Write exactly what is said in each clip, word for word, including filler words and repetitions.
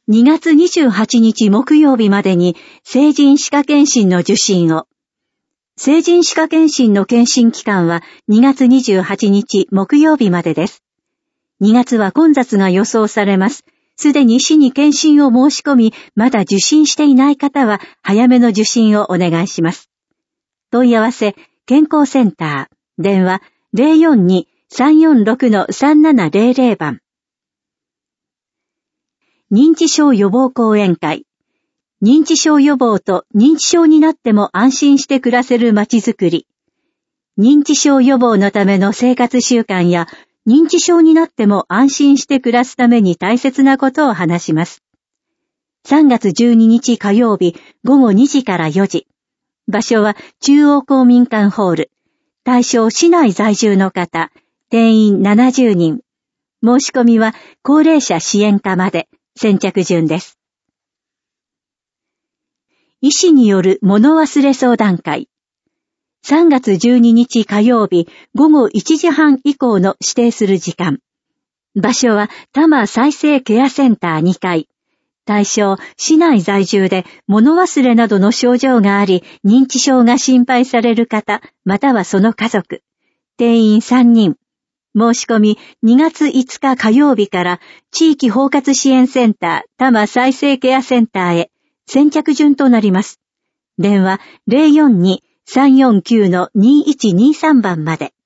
にがつにじゅうはちにち木曜日までに成人歯科検診の受診を。成人歯科検診の検診期間はにがつにじゅうはちにち木曜日までです。にがつは混雑が予想されます。すでに市に検診を申し込み、まだ受診していない方は早めの受診をお願いします。問い合わせ、健康センター、電話 ゼロよんに さんよんろく さんななゼロゼロ 番。認知症予防講演会。認知症予防と認知症になっても安心して暮らせるまちづくり。認知症予防のための生活習慣や、認知症になっても安心して暮らすために大切なことを話します。さんがつじゅうににち火曜日ごごにじからよじ。場所は中央公民館ホール。対象市内在住の方、定員ななじゅうにん。申し込みは高齢者支援課まで。先着順です。医師による物忘れ相談会。さんがつじゅうににち火曜日ごごいちじはん以降の指定する時間。場所は多摩再生ケアセンターにかい。対象、市内在住で物忘れなどの症状があり、認知症が心配される方、またはその家族。定員さんにん。申し込みにがついつか火曜日から地域包括支援センター多摩再生ケアセンターへ先着順となります。電話 ゼロよんに さんよんきゅう にいちにさん 番まで。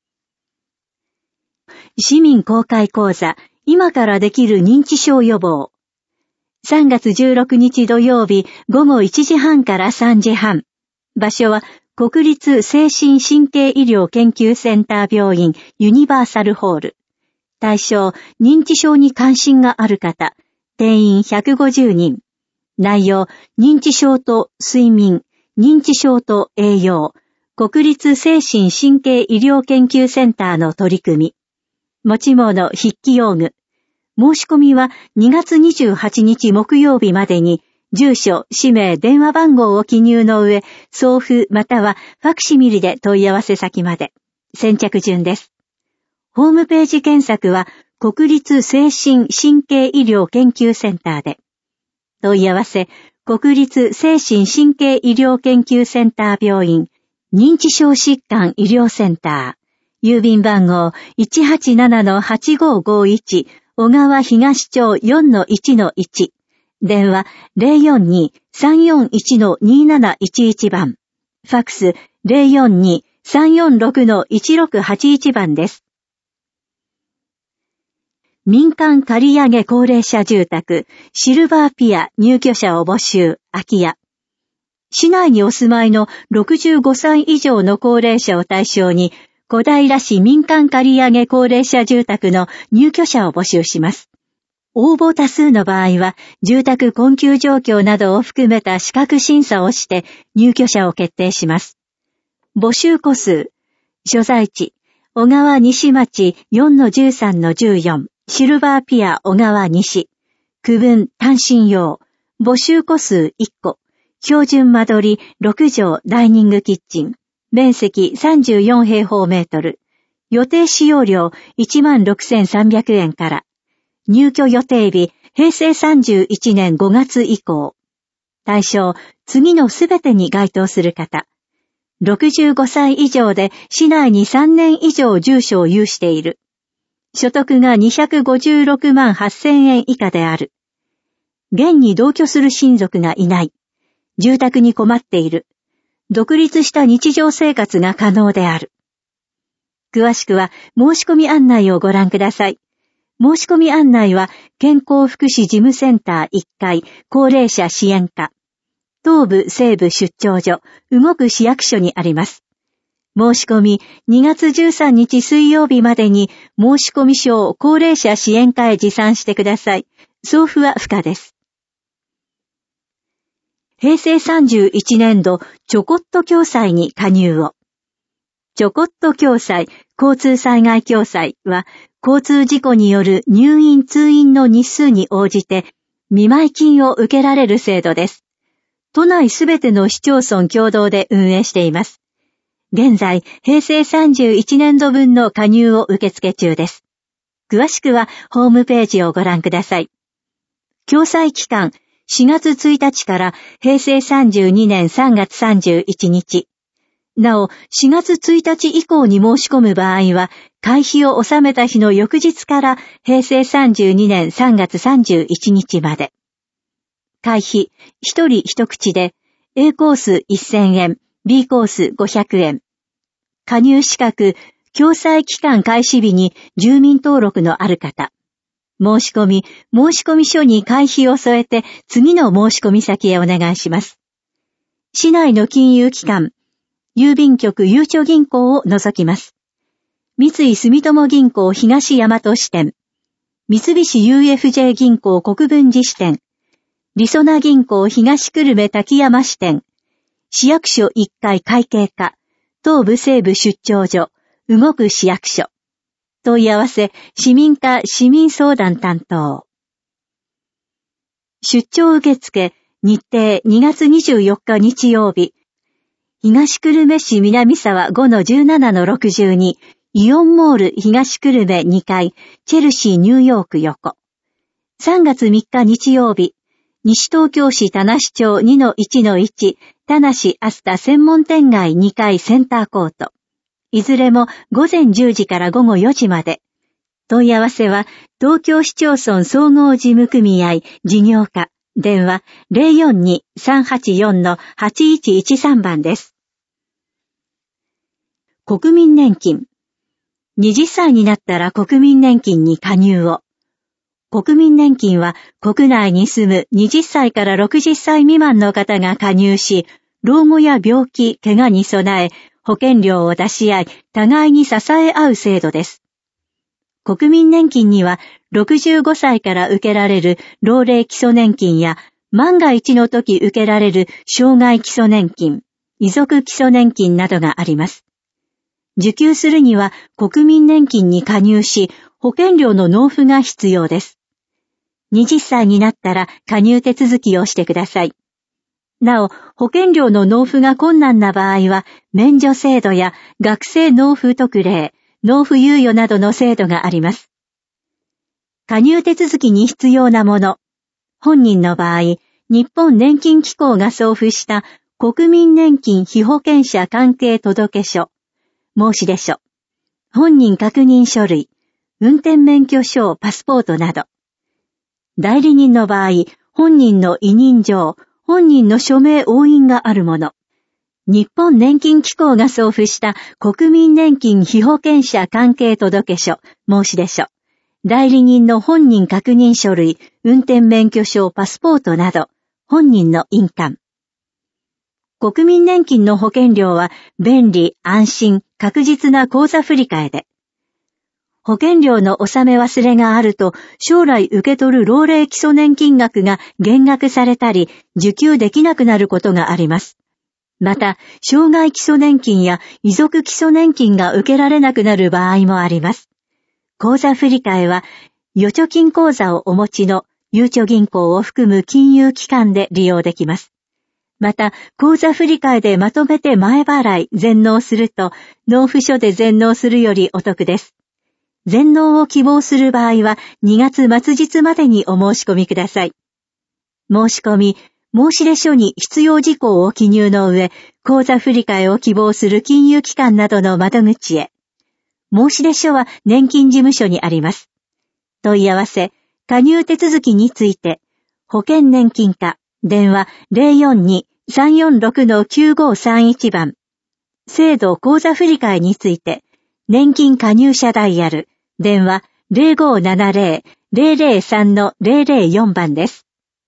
市民公開講座、今からできる認知症予防。さんがつじゅうろくにち土曜日ごごいちじはんからさんじはん。場所は国立精神神経医療研究センター病院ユニバーサルホール。対象、認知症に関心がある方、定員ひゃくごじゅうにん。内容、認知症と睡眠、認知症と栄養、国立精神神経医療研究センターの取り組み。持ち物筆記用具。申し込みはにがつにじゅうはちにち木曜日までに、住所、氏名、電話番号を記入の上、送付またはファクシミリで問い合わせ先まで。先着順です。ホームページ検索は国立精神神経医療研究センターで。問い合わせ、国立精神神経医療研究センター病院、認知症疾患医療センター、郵便番号 いちはちななのはちごごいち、小川東町 よんのいちのいち、電話 ゼロよんに さんよんいち になないちいち 番、ファックス ゼロよんに さんよんろく いちろくはちいち 番です。民間借り上げ高齢者住宅、シルバーピア入居者を募集、空き家。市内にお住まいのろくじゅうごさい以上の高齢者を対象に、小平市民間借り上げ高齢者住宅の入居者を募集します。応募多数の場合は、住宅困窮状況などを含めた資格審査をして入居者を決定します。募集戸数、所在地、小川西町 よんのじゅうさんのじゅうよん、シルバーピア小川西、区分単身用、募集戸数いっこ、標準間取りろくじょうダイニングキッチン、面積さんじゅうよんへいほうメートル、予定使用料いちまんろくせんさんびゃくえんから、入居予定日、へいせいさんじゅういちねんごがつ以降。対象、次のすべてに該当する方。ろくじゅうごさい以上で市内にさんねん以上住所を有している。所得がにひゃくごじゅうろくまんはっせんえん以下である。現に同居する親族がいない。住宅に困っている。独立した日常生活が可能である。詳しくは申し込み案内をご覧ください。申し込み案内は健康福祉事務センターいっかい高齢者支援課、東部西部出張所、動く市役所にあります。申し込みにがつじゅうさんにち水曜日までに申し込み書を高齢者支援課へ持参してください。送付は不可です。へいせいさんじゅういちねんどちょこっと共済に加入を。ちょこっと共済、交通災害共済は、交通事故による入院通院の日数に応じて、見舞い金を受けられる制度です。都内すべての市町村共同で運営しています。現在、へいせいさんじゅういちねんどぶんの加入を受付中です。詳しくはホームページをご覧ください。 共済期間しがつついたちからへいせいさんじゅうにねんさんがつさんじゅういちにち。なお、しがつついたち以降に申し込む場合は、会費を納めた日の翌日からへいせいさんじゅうにねんさんがつさんじゅういちにちまで。会費、一人一口で、A コースせんえん、B コースごひゃくえん。加入資格、共済期間開始日に住民登録のある方。申し込み、申し込み書に会費を添えて次の申し込み先へお願いします。市内の金融機関、郵便局ゆうちょ銀行を除きます。三井住友銀行東大和支店、三菱 ユーエフジェー 銀行国分寺支店、りそな銀行東久留米滝山支店、市役所いっかい会計課、東部西部出張所、動く市役所。問い合わせ、市民課市民相談担当。出張受付、日程にがつにじゅうよっか日曜日。東久留米市南沢 ごのじゅうななのろくじゅうに、イオンモール東久留米にかい、チェルシーニューヨーク横。さんがつみっか日曜日。西東京市田無町 にのいちのいち、田無アスタ専門店街にかいセンターコート。いずれもごぜんじゅうじからごごよじまで。問い合わせは、東京市町村総合事務組合事業課、電話 ゼロよんに さんはちよん はちいちいちさん 番です。国民年金。はたちになったら国民年金に加入を。国民年金は国内に住むはたちからろくじゅっさい未満の方が加入し、老後や病気、怪我に備え、保険料を出し合い、互いに支え合う制度です。国民年金にはろくじゅうごさいから受けられる老齢基礎年金や、万が一の時受けられる障害基礎年金、遺族基礎年金などがあります。受給するには国民年金に加入し、保険料の納付が必要です。はたちになったら加入手続きをしてください。なお、保険料の納付が困難な場合は、免除制度や学生納付特例、納付猶予などの制度があります。加入手続きに必要なもの。本人の場合、日本年金機構が送付した国民年金被保険者関係届書、申出書、本人確認書類、運転免許証、パスポートなど。代理人の場合、本人の委任状、本人の署名押印があるもの。日本年金機構が送付した国民年金被保険者関係届書、申出書。代理人の本人確認書類、運転免許証、パスポートなど、本人の印鑑。国民年金の保険料は便利、安心、確実な口座振替で。保険料の納め忘れがあると、将来受け取る老齢基礎年金額が減額されたり、受給できなくなることがあります。また、障害基礎年金や遺族基礎年金が受けられなくなる場合もあります。口座振替は、預貯金口座をお持ちのゆうちょ銀行を含む金融機関で利用できます。また、口座振替でまとめて前払い、全納すると、納付書で全納するよりお得です。全納を希望する場合はにがつ末日までにお申し込みください。申し込み、申出書に必要事項を記入の上、口座振替を希望する金融機関などの窓口へ。申出書は年金事務所にあります。問い合わせ、加入手続きについて、保険年金課、電話 ゼロよんに さんよんろく きゅうごさんいち 番。制度口座振替について、年金加入者ダイヤル、電話 ゼロごななゼロ ゼロゼロさん ゼロゼロよん 番です。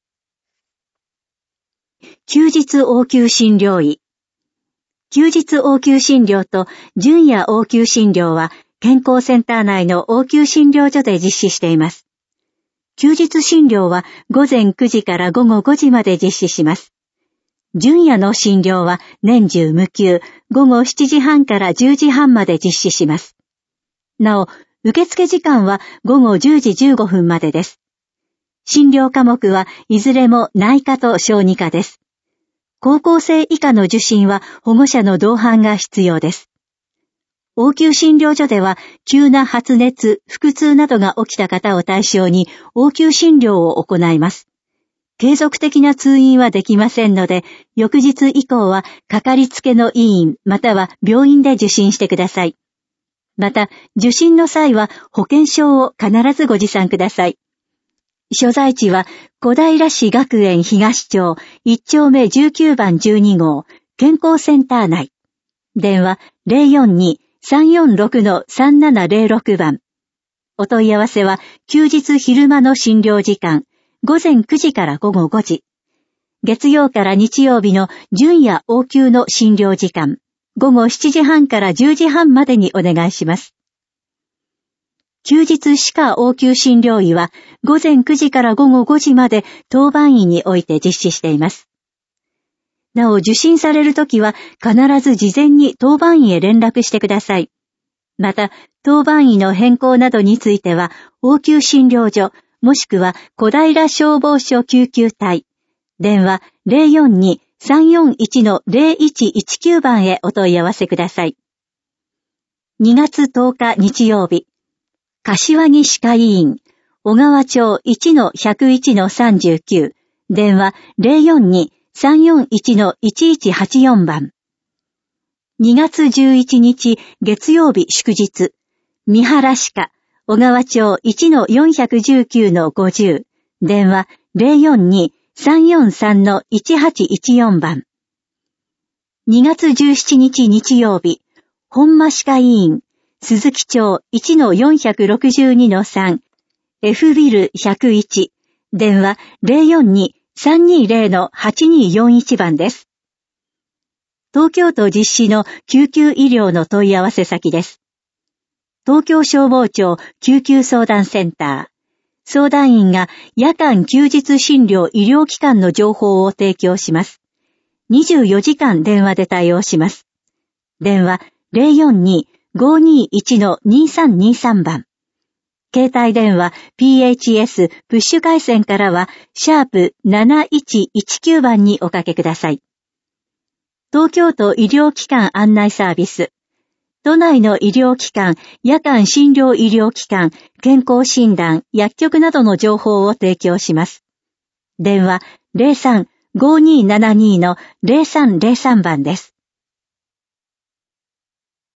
休日応急診療医。休日応急診療と準夜応急診療は健康センター内の応急診療所で実施しています。休日診療はごぜんくじからごごごじまで実施します。準夜の診療は年中無休、ごごしちじはんからじゅうじはんまで実施します。なお、受付時間はごごじゅうじじゅうごふんまでです。診療科目はいずれも内科と小児科です。高校生以下の受診は保護者の同伴が必要です。応急診療所では急な発熱、腹痛などが起きた方を対象に応急診療を行います。 継続的な通院はできませんので、翌日以降はかかりつけの医院または病院で受診してください。また、受診の際は保険証を必ずご持参ください。所在地は小平市学園東町いち丁目じゅうきゅうばんじゅうに号健康センター内。電話 ゼロよんに さんよんろく さんななゼロろく 番。お問い合わせは休日昼間の診療時間、午前くじから午後ごじ。月曜から日曜日の準夜応急の診療時間、午後しちじはんからじゅうじはんまでにお願いします。休日歯科応急診療医は午前くじから午後ごじまで当番医において実施しています。なお受診されるときは必ず事前に当番医へ連絡してください。また、当番医の変更などについては応急診療所もしくは小平消防署救急隊、電話 ゼロよんに さんよんいち ゼロいちいちきゅう 番へお問い合わせください。にがつとおか日曜日、柏木歯科医院、小川町 いちのひゃくいちのさんじゅうきゅう、電話 ゼロよんに さんよんいち いちいちはちよん 番。にがつじゅういちにち月曜日祝日、三原歯科、小川町 いちのよんいちきゅうのごじゅう、電話 ゼロよんに さんよんさん いちはちいちよん 番。にがつじゅうしちにち日曜日、本間歯科医院、鈴木町 いちのよんろくにのさん、F ビルひゃくいち、電話 ゼロよんに さんにゼロ のはちによんいち 番です。東京都実施の救急医療の問い合わせ先です。東京消防庁救急相談センター。相談員が夜間休日診療医療機関の情報を提供します。にじゅうよじかん電話で対応します。電話 ゼロよんに ごにいち にさんにさん 番。携帯電話 ピーエイチエス プッシュ回線からはシャープなないちいちきゅう番におかけください。東京都医療機関案内サービス。都内の医療機関、夜間診療医療機関、健康診断、薬局などの情報を提供します。電話 ゼロさん ごにーななに のゼロさんゼロさん 番です。